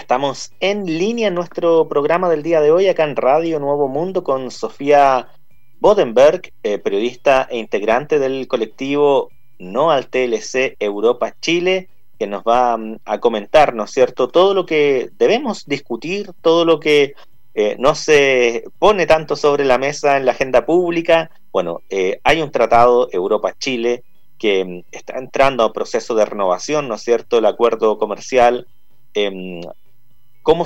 estamos en línea en nuestro programa del día de hoy, acá en Radio Nuevo Mundo, con Sofía Bodenberg, periodista e integrante del colectivo No al TLC Europa Chile, que nos va a comentar, ¿no es cierto?, todo lo que debemos discutir, todo lo que no se pone tanto sobre la mesa en la agenda pública. Bueno, hay un tratado Europa-Chile que está entrando a proceso de renovación, ¿no es cierto?, el acuerdo comercial. ¿Cómo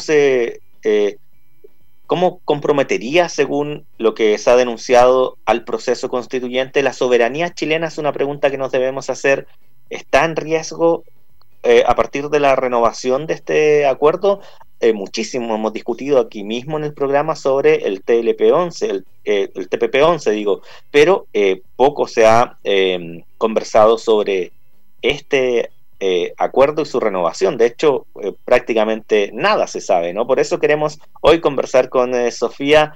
cómo comprometería, según lo que se ha denunciado, al proceso constituyente? ¿La soberanía chilena? Es una pregunta que nos debemos hacer. ¿Está en riesgo a partir de la renovación de este acuerdo? Muchísimo hemos discutido aquí mismo en el programa sobre el TLP-11, el TPP-11, digo, pero poco se ha conversado sobre este acuerdo y su renovación. De hecho, prácticamente nada se sabe, ¿no? Por eso queremos hoy conversar con Sofía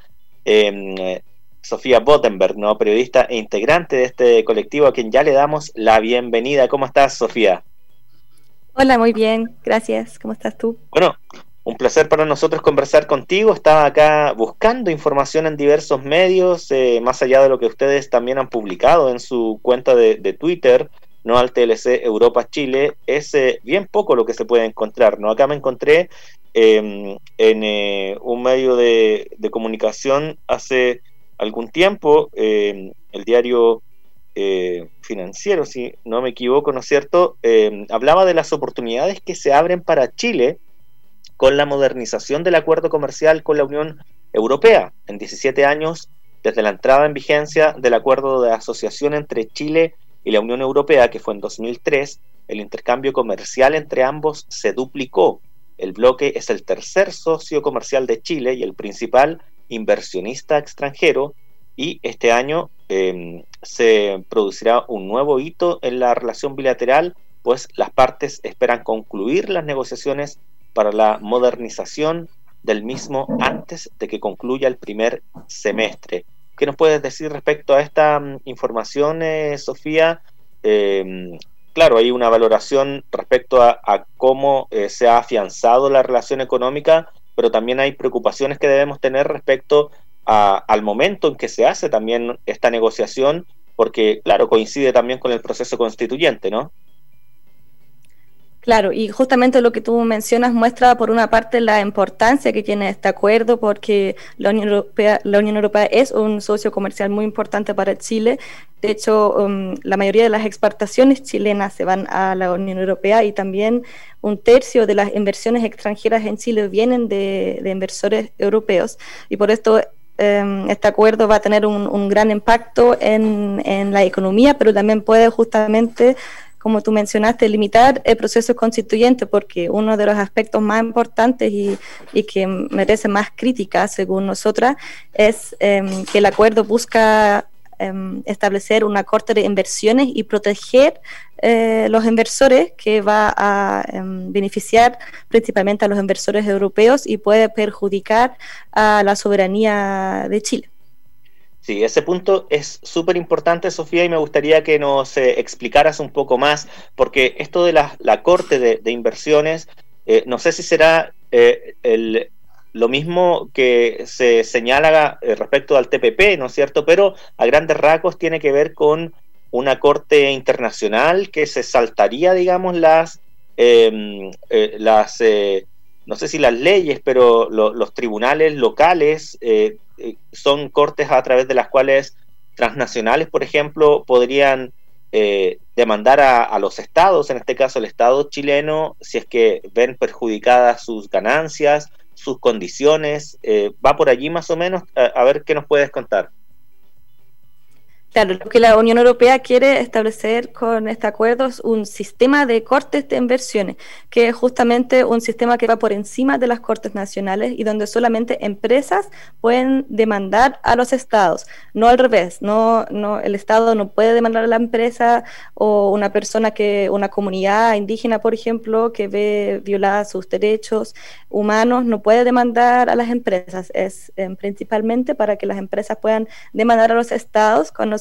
Bodenberg, ¿no?, periodista e integrante de este colectivo, a quien ya le damos la bienvenida. ¿Cómo estás, Sofía? Hola, muy bien, gracias. ¿Cómo estás tú? Bueno, un placer para nosotros conversar contigo. Estaba acá buscando información en diversos medios, más allá de lo que ustedes también han publicado en su cuenta de Twitter, no al TLC Europa Chile. Es bien poco lo que se puede encontrar, ¿no? Acá me encontré en un medio de comunicación hace algún tiempo, el diario Financiero, si no me equivoco, ¿no es cierto?, hablaba de las oportunidades que se abren para Chile con la modernización del acuerdo comercial con la Unión Europea. En 17 años, desde la entrada en vigencia del acuerdo de asociación entre Chile y la Unión Europea, que fue en 2003, el intercambio comercial entre ambos se duplicó. El bloque es el tercer socio comercial de Chile y el principal inversionista extranjero, y este año se producirá un nuevo hito en la relación bilateral, pues las partes esperan concluir las negociaciones para la modernización del mismo antes de que concluya el primer semestre. ¿Qué nos puedes decir respecto a esta información, Sofía? Claro, hay una valoración respecto a cómo se ha afianzado la relación económica, pero también hay preocupaciones que debemos tener respecto al momento en que se hace también esta negociación, porque, claro, coincide también con el proceso constituyente, ¿no? Claro, y justamente lo que tú mencionas muestra por una parte la importancia que tiene este acuerdo, porque la Unión Europea es un socio comercial muy importante para Chile. De hecho, la mayoría de las exportaciones chilenas se van a la Unión Europea, y también un tercio de las inversiones extranjeras en Chile vienen de inversores europeos, y por esto este acuerdo va a tener un gran impacto en la economía, pero también puede justamente, como tú mencionaste, limitar el proceso constituyente, porque uno de los aspectos más importantes y que merece más crítica, según nosotras, es que el acuerdo busca establecer una corte de inversiones y proteger los inversores, que va a beneficiar principalmente a los inversores europeos y puede perjudicar a la soberanía de Chile. Sí, ese punto es súper importante, Sofía, y me gustaría que nos explicaras un poco más, porque esto de la corte de inversiones, no sé si será lo mismo que se señala respecto al TPP, ¿no es cierto?, pero a grandes rasgos tiene que ver con una corte internacional que se saltaría, digamos, no sé si las leyes, pero los tribunales locales. Son cortes a través de las cuales transnacionales, por ejemplo, podrían demandar a los estados, en este caso el Estado chileno, si es que ven perjudicadas sus ganancias, sus condiciones. Va por allí más o menos. A ver qué nos puedes contar. Claro, lo que la Unión Europea quiere establecer con este acuerdo es un sistema de cortes de inversiones, que es justamente un sistema que va por encima de las cortes nacionales y donde solamente empresas pueden demandar a los estados, no al revés. No, el Estado no puede demandar a la empresa, o una comunidad indígena, por ejemplo, que ve violados sus derechos humanos, no puede demandar a las empresas. Es principalmente para que las empresas puedan demandar a los estados cuando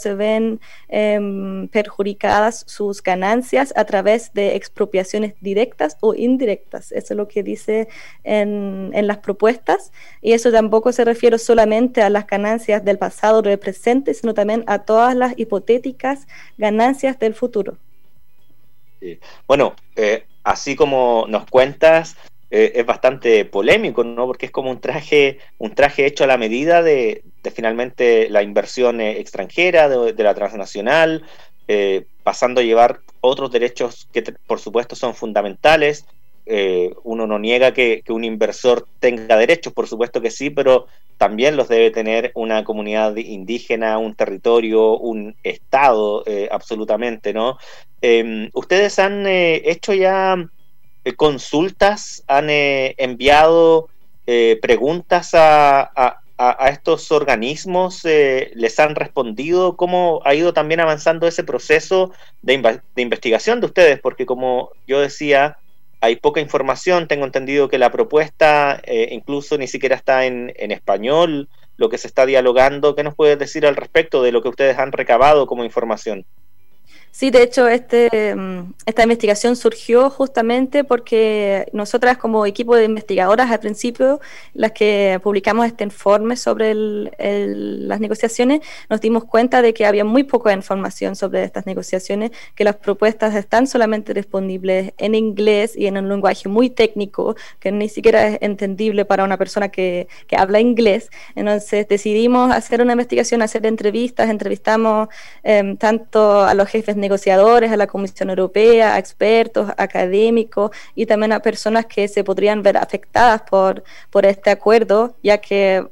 se ven perjudicadas sus ganancias a través de expropiaciones directas o indirectas. Eso es lo que dice en las propuestas, y eso tampoco se refiere solamente a las ganancias del pasado o del presente, sino también a todas las hipotéticas ganancias del futuro. Sí. Bueno, así como nos cuentas, es bastante polémico, ¿no? Porque es como un traje hecho a la medida de finalmente la inversión extranjera, de la transnacional, pasando a llevar otros derechos que por supuesto son fundamentales. Uno no niega que un inversor tenga derechos, por supuesto que sí, pero también los debe tener una comunidad indígena, un territorio, un estado, absolutamente, ¿no? ¿Ustedes han hecho ya consultas, han enviado preguntas a estos organismos? ¿Les han respondido? ¿Cómo ha ido también avanzando ese proceso de investigación de ustedes? Porque como yo decía, hay poca información. Tengo entendido que la propuesta incluso ni siquiera está en español, lo que se está dialogando. ¿Qué nos puedes decir al respecto de lo que ustedes han recabado como información? Sí, de hecho, esta investigación surgió justamente porque nosotras como equipo de investigadoras al principio, las que publicamos este informe sobre las negociaciones, nos dimos cuenta de que había muy poca información sobre estas negociaciones, que las propuestas están solamente disponibles en inglés y en un lenguaje muy técnico, que ni siquiera es entendible para una persona que habla inglés. Entonces decidimos hacer una investigación, hacer entrevistas, entrevistamos tanto a los jefes negociadores, a la Comisión Europea, a expertos, académicos y también a personas que se podrían ver afectadas por este acuerdo, ya que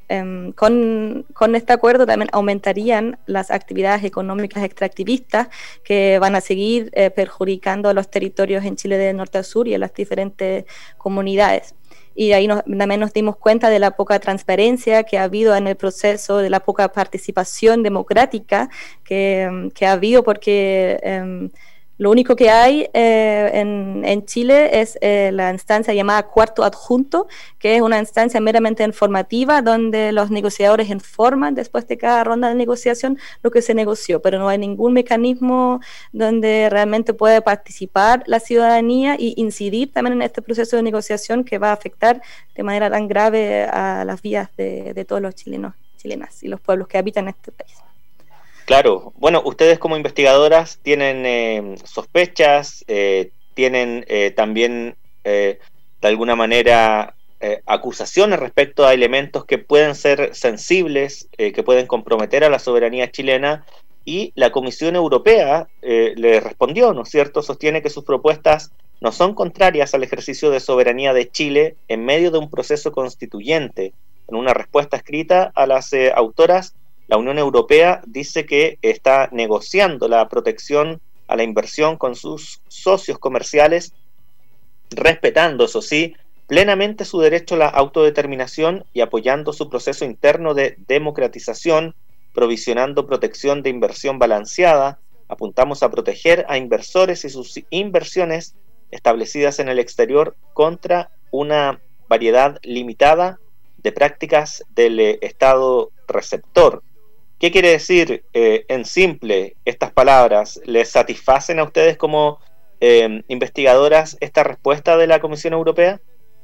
con este acuerdo también aumentarían las actividades económicas extractivistas que van a seguir perjudicando a los territorios en Chile de norte a sur y a las diferentes comunidades. Y ahí también nos dimos cuenta de la poca transparencia que ha habido en el proceso, de la poca participación democrática que ha habido, porque lo único que hay en Chile es la instancia llamada Cuarto Adjunto, que es una instancia meramente informativa donde los negociadores informan después de cada ronda de negociación lo que se negoció, pero no hay ningún mecanismo donde realmente puede participar la ciudadanía y incidir también en este proceso de negociación que va a afectar de manera tan grave a las vidas de todos los chilenos, chilenas y los pueblos que habitan este país. Claro, bueno, ustedes como investigadoras tienen sospechas, tienen también de alguna manera acusaciones respecto a elementos que pueden ser sensibles, que pueden comprometer a la soberanía chilena, y la Comisión Europea le respondió, ¿no es cierto? Sostiene que sus propuestas no son contrarias al ejercicio de soberanía de Chile en medio de un proceso constituyente. En una respuesta escrita a las autoras, la Unión Europea dice que está negociando la protección a la inversión con sus socios comerciales, respetando, eso sí, plenamente su derecho a la autodeterminación y apoyando su proceso interno de democratización, provisionando protección de inversión balanceada. Apuntamos a proteger a inversores y sus inversiones establecidas en el exterior contra una variedad limitada de prácticas del Estado receptor. ¿Qué quiere decir en simple estas palabras? ¿Les satisfacen a ustedes como investigadoras esta respuesta de la Comisión Europea?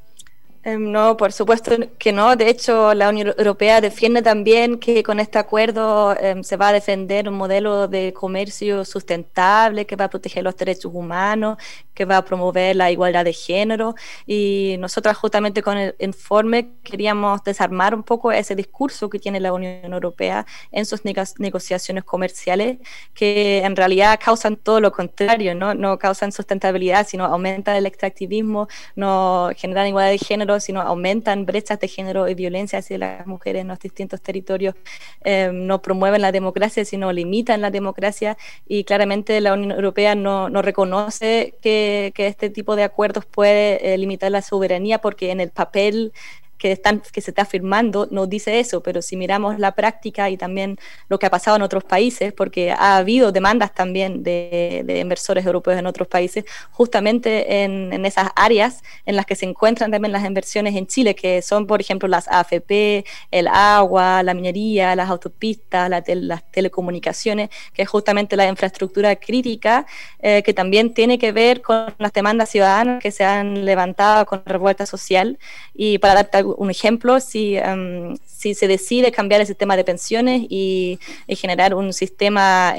No, por supuesto que no. De hecho, la Unión Europea defiende también que con este acuerdo se va a defender un modelo de comercio sustentable que va a proteger los derechos humanos, que va a promover la igualdad de género. Y nosotras justamente con el informe queríamos desarmar un poco ese discurso que tiene la Unión Europea en sus negociaciones comerciales, que en realidad causan todo lo contrario, no causan sustentabilidad, sino aumentan el extractivismo, no generan igualdad de género, sino aumentan brechas de género y violencia hacia las mujeres en los distintos territorios, no promueven la democracia, sino limitan la democracia, y claramente la Unión Europea no reconoce que este tipo de acuerdos puede limitar la soberanía, porque en el papel que se está firmando no dice eso, pero si miramos la práctica y también lo que ha pasado en otros países, porque ha habido demandas también de inversores europeos en otros países, justamente en esas áreas en las que se encuentran también las inversiones en Chile, que son, por ejemplo, las AFP, el agua, la minería, las autopistas, las telecomunicaciones, que es justamente la infraestructura crítica, que también tiene que ver con las demandas ciudadanas que se han levantado con la revuelta social. Y para darte un ejemplo, si se decide cambiar el sistema de pensiones y generar un sistema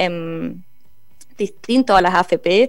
distinto a las AFP,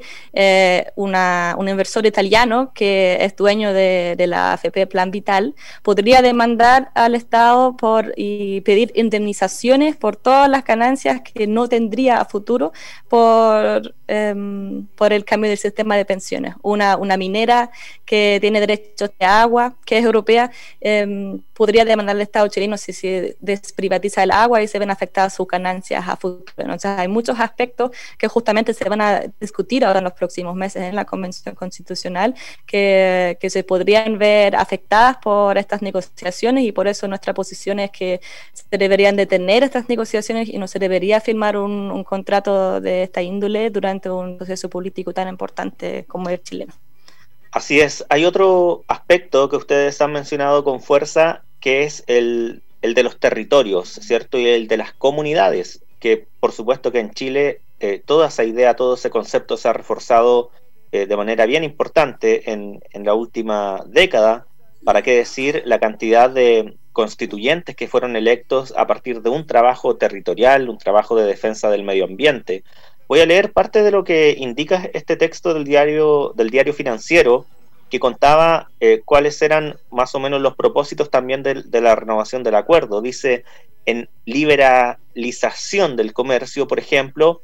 un inversor italiano que es dueño de la AFP Plan Vital podría demandar al Estado y pedir indemnizaciones por todas las ganancias que no tendría a futuro por el cambio del sistema de pensiones. Una minera que tiene derechos de agua, que es europea, podría demandar al Estado chileno si se desprivatiza el agua y se ven afectadas sus ganancias a futuro. Entonces hay muchos aspectos que justamente se van a discutir ahora en los próximos meses en la Convención Constitucional que se podrían ver afectadas por estas negociaciones, y por eso nuestra posición es que se deberían detener estas negociaciones y no se debería firmar un contrato de esta índole durante un proceso político tan importante como el chileno. Así es. Hay otro aspecto que ustedes han mencionado con fuerza, que es el de los territorios, ¿cierto? Y el de las comunidades, que por supuesto que en Chile toda esa idea, todo ese concepto se ha reforzado de manera bien importante en la última década. ¿Para qué decir la cantidad de constituyentes que fueron electos a partir de un trabajo territorial, un trabajo de defensa del medio ambiente? Voy a leer parte de lo que indica este texto del diario Financiero, que contaba cuáles eran más o menos los propósitos también de la renovación del acuerdo. Dice: en liberalización del comercio, por ejemplo,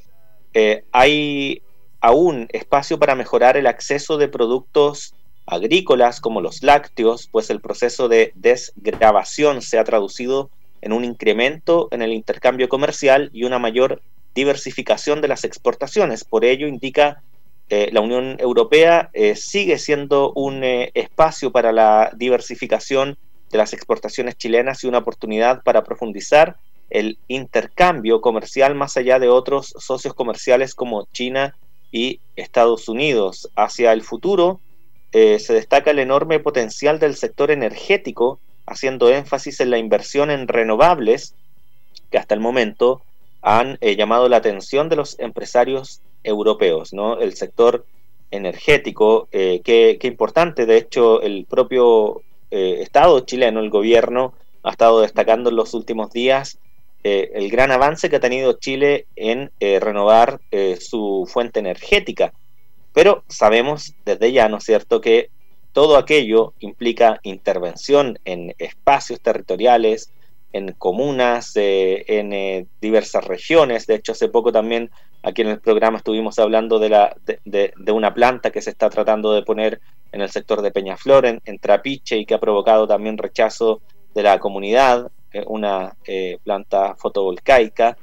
hay aún espacio para mejorar el acceso de productos agrícolas como los lácteos, pues el proceso de desgravación se ha traducido en un incremento en el intercambio comercial y una mayor diversificación de las exportaciones. Por ello, indica, la Unión Europea sigue siendo un espacio para la diversificación de las exportaciones chilenas y una oportunidad para profundizar el intercambio comercial más allá de otros socios comerciales como China y Estados Unidos. Hacia el futuro se destaca el enorme potencial del sector energético, haciendo énfasis en la inversión en renovables, que hasta el momento han llamado la atención de los empresarios europeos, ¿no? El sector energético, qué importante. De hecho, el propio Estado chileno, el gobierno, ha estado destacando en los últimos días el gran avance que ha tenido Chile en renovar su fuente energética. Pero sabemos desde ya, ¿no es cierto?, que todo aquello implica intervención en espacios territoriales, en comunas, en diversas regiones. De hecho, hace poco también aquí en el programa estuvimos hablando de una planta que se está tratando de poner en el sector de Peñaflor, en Trapiche, y que ha provocado también rechazo de la comunidad, una planta fotovoltaica.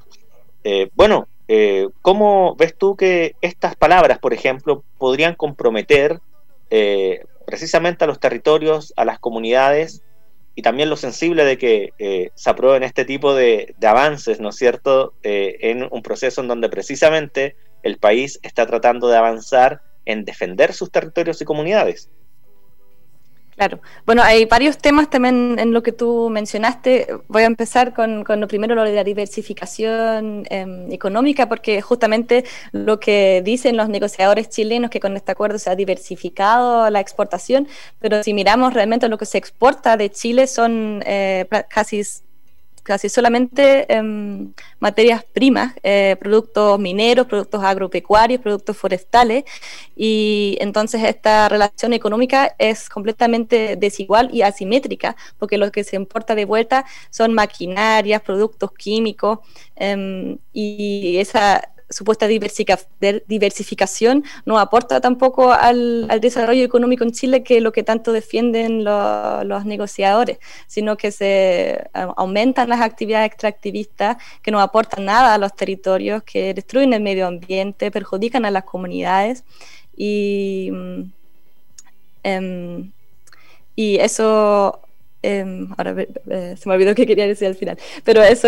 ¿Cómo ves tú que estas palabras, por ejemplo, podrían comprometer precisamente a los territorios, a las comunidades, y también lo sensible de que se aprueben este tipo de avances, ¿no es cierto?, en un proceso en donde precisamente el país está tratando de avanzar en defender sus territorios y comunidades? Claro. Bueno, hay varios temas también en lo que tú mencionaste. Voy a empezar con lo primero, lo de la diversificación económica, porque justamente lo que dicen los negociadores chilenos, que con este acuerdo se ha diversificado la exportación, pero si miramos realmente lo que se exporta de Chile son casi solamente materias primas, productos mineros, productos agropecuarios, productos forestales, y entonces esta relación económica es completamente desigual y asimétrica, porque lo que se importa de vuelta son maquinarias, productos químicos, y esa supuesta diversificación no aporta tampoco al desarrollo económico en Chile, que es lo que tanto defienden los negociadores, sino que se aumentan las actividades extractivistas que no aportan nada a los territorios, que destruyen el medio ambiente, perjudican a las comunidades, y eso ahora se me olvidó qué quería decir al final, pero eso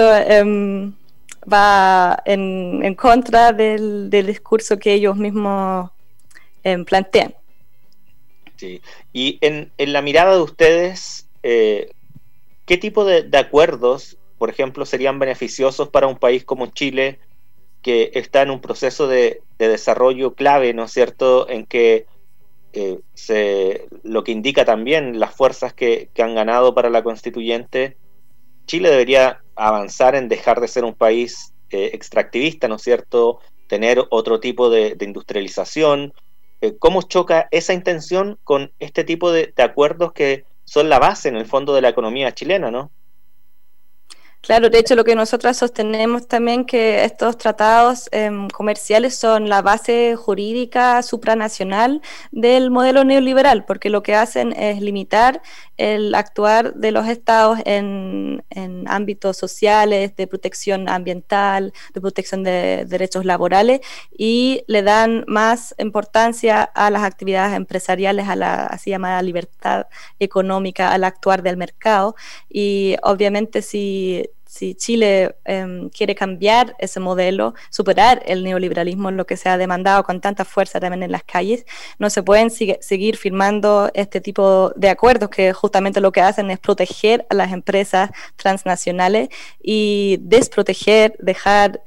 va en contra del discurso que ellos mismos plantean. Sí. Y en la mirada de ustedes, ¿qué tipo de acuerdos, por ejemplo, serían beneficiosos para un país como Chile, que está en un proceso de desarrollo clave, ¿no es cierto?, en que lo que indica también las fuerzas que han ganado para la constituyente, Chile debería avanzar en dejar de ser un país extractivista, ¿no es cierto?, tener otro tipo de industrialización. ¿Cómo choca esa intención con este tipo de acuerdos que son la base, en el fondo, de la economía chilena, ¿no? Claro, de hecho lo que nosotras sostenemos también que estos tratados comerciales son la base jurídica supranacional del modelo neoliberal, porque lo que hacen es limitar el actuar de los estados en ámbitos sociales, de protección ambiental, de protección de derechos laborales, y le dan más importancia a las actividades empresariales, a la así llamada libertad económica, al actuar del mercado. Y obviamente si Chile quiere cambiar ese modelo, superar el neoliberalismo, lo que se ha demandado con tanta fuerza también en las calles, no se pueden seguir firmando este tipo de acuerdos que justamente lo que hacen es proteger a las empresas transnacionales y desproteger, dejar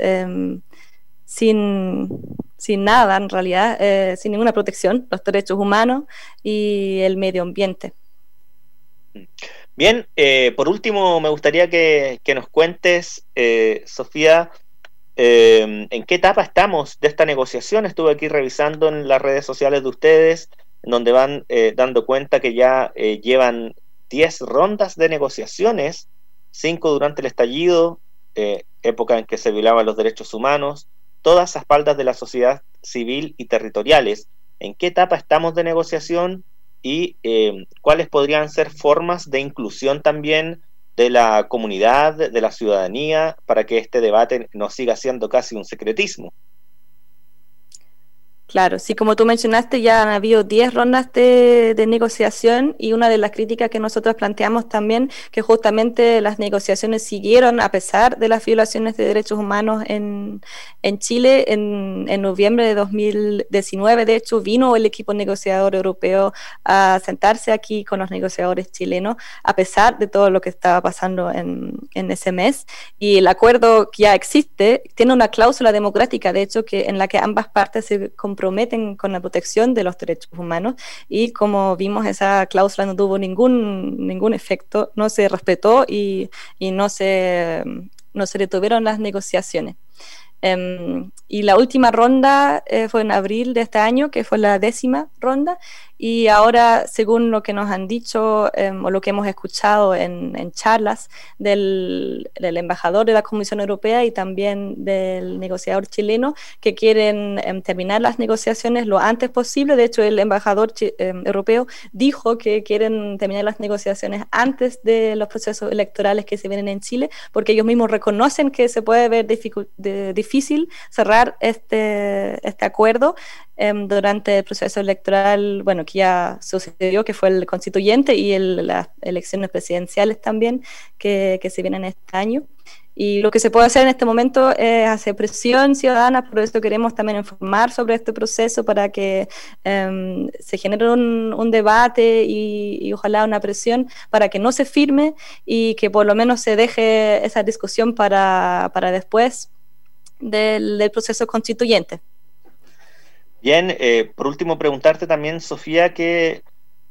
sin nada en realidad, sin ninguna protección, los derechos humanos y el medio ambiente. Bien, por último me gustaría que nos cuentes, Sofía, en qué etapa estamos de esta negociación. Estuve aquí revisando en las redes sociales de ustedes, en donde van dando cuenta que ya llevan 10 rondas de negociaciones, 5 durante el estallido, época en que se violaban los derechos humanos, todas a espaldas de la sociedad civil y territoriales. ¿En qué etapa estamos de negociación? Y cuáles podrían ser formas de inclusión también de la comunidad, de la ciudadanía, para que este debate no siga siendo casi un secretismo. Claro, sí, como tú mencionaste, ya han habido 10 rondas de negociación, y una de las críticas que nosotros planteamos también, que justamente las negociaciones siguieron a pesar de las violaciones de derechos humanos en Chile. En noviembre de 2019, de hecho, vino el equipo negociador europeo a sentarse aquí con los negociadores chilenos, a pesar de todo lo que estaba pasando en ese mes. Y el acuerdo que ya existe tiene una cláusula democrática, de hecho, que en la que ambas partes se comprometen con la protección de los derechos humanos, y como vimos, esa cláusula no tuvo ningún efecto, no se respetó y no se detuvieron las negociaciones. Y la última ronda fue en abril de este año, que fue la 10ª ronda, y ahora, según lo que nos han dicho o lo que hemos escuchado en charlas del embajador de la Comisión Europea y también del negociador chileno, que quieren terminar las negociaciones lo antes posible. De hecho, el embajador europeo dijo que quieren terminar las negociaciones antes de los procesos electorales que se vienen en Chile, porque ellos mismos reconocen que se puede ver difícil cerrar este acuerdo durante el proceso electoral, bueno, que ya sucedió, que fue el constituyente, y las elecciones presidenciales también, que se vienen este año. Y lo que se puede hacer en este momento es hacer presión ciudadana, por eso queremos también informar sobre este proceso, para que se genere un debate y ojalá una presión para que no se firme y que por lo menos se deje esa discusión para después del proceso constituyente. Bien, por último preguntarte también, Sofía, que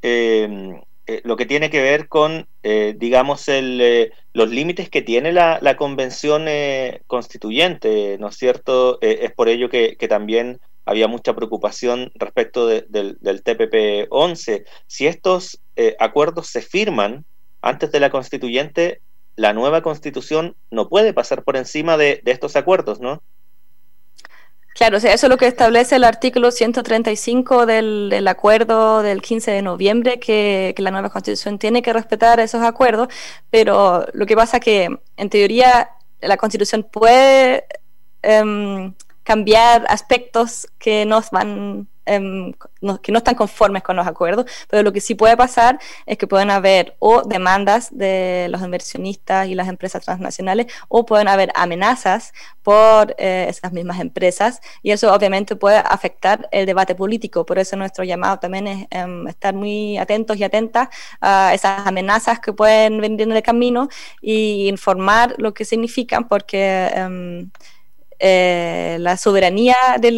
lo que tiene que ver con, digamos, los límites que tiene la convención constituyente, ¿no es cierto? Es por ello que también había mucha preocupación respecto del TPP-11. Si estos acuerdos se firman antes de la constituyente, la nueva constitución no puede pasar por encima de estos acuerdos, ¿no? Claro, o sea, eso es lo que establece el artículo 135 del acuerdo del 15 de noviembre, que la nueva Constitución tiene que respetar esos acuerdos, pero lo que pasa es que, en teoría, la Constitución puede cambiar aspectos que nos van que no están conformes con los acuerdos, pero lo que sí puede pasar es que pueden haber o demandas de los inversionistas y las empresas transnacionales, o pueden haber amenazas por esas mismas empresas, y eso obviamente puede afectar el debate político. Por eso nuestro llamado también es estar muy atentos y atentas a esas amenazas que pueden venir en el camino y informar lo que significan, porque la soberanía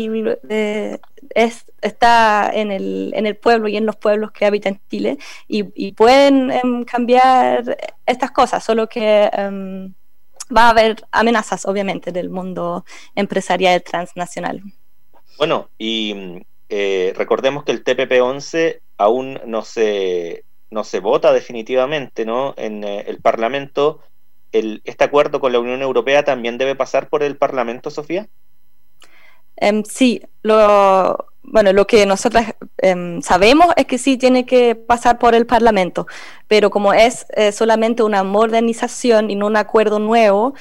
está en el pueblo y en los pueblos que habitan Chile, y pueden cambiar estas cosas, solo que va a haber amenazas, obviamente, del mundo empresarial transnacional. Bueno, y recordemos que el TPP-11 aún no se vota definitivamente, ¿no? En el Parlamento. ¿Este acuerdo con la Unión Europea también debe pasar por el Parlamento, Sofía? Sí, lo que nosotros sabemos es que sí tiene que pasar por el Parlamento, pero como es solamente una modernización y no un acuerdo nuevo,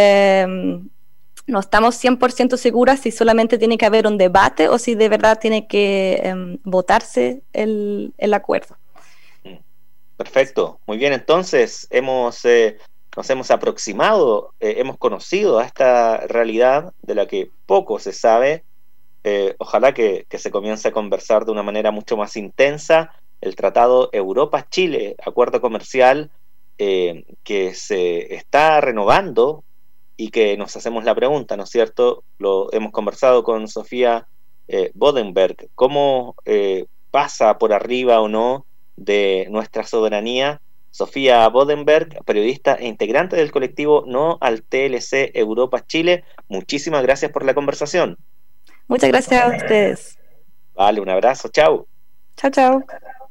no estamos 100% seguras si solamente tiene que haber un debate o si de verdad tiene que votarse el acuerdo. Perfecto, muy bien. Entonces nos hemos aproximado, hemos conocido a esta realidad de la que poco se sabe. Ojalá que se comience a conversar de una manera mucho más intensa el Tratado Europa-Chile, acuerdo comercial que se está renovando, y que nos hacemos la pregunta, ¿no es cierto? Lo hemos conversado con Sofía Bodenberg, ¿cómo pasa por arriba o no de nuestra soberanía? Sofía Bodenberg, periodista e integrante del colectivo No al TLC Europa Chile, muchísimas gracias por la conversación. Muchas gracias a ustedes. Vale, un abrazo, chao. Chao, chao.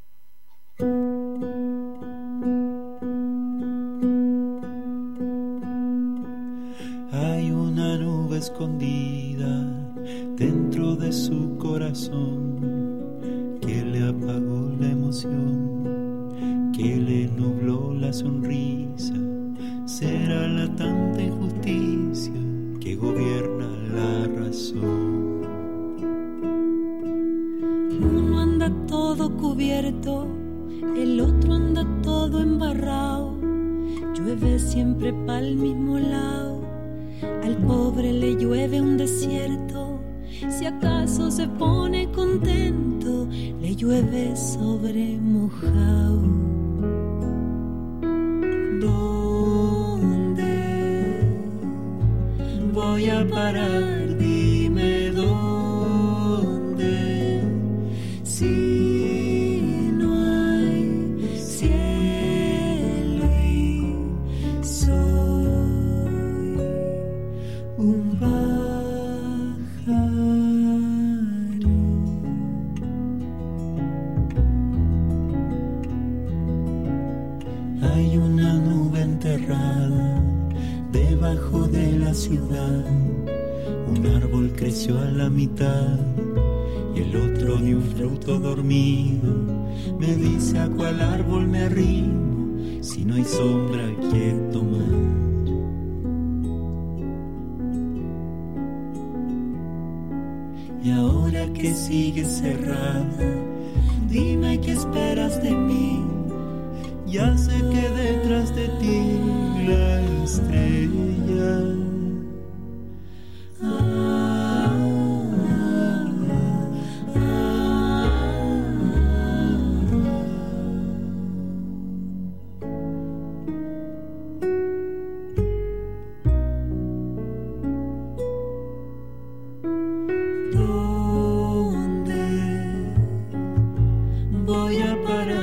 Hay una nube escondida dentro de su corazón que le apagó la emoción, que le nubló la sonrisa. Será la tanta injusticia que gobierna la razón. Uno anda todo cubierto, el otro anda todo embarrado. Llueve siempre pa'l mismo lado, al pobre le llueve un desierto. Si acaso se pone contento, le llueve sobre mojado. ¿Dónde voy a parar? Dime dónde. Si no hay cielo y soy un pájaro. Hay una nube enterrada debajo de la ciudad. Un árbol creció a la mitad y el otro de un fruto dormido. Me dice a cuál árbol me arrimo si no hay sombra que tomar. Y ahora que sigue cerrada, dime qué esperas de mí. Ya sé que detrás de ti la estrella. ¿Dónde voy a parar?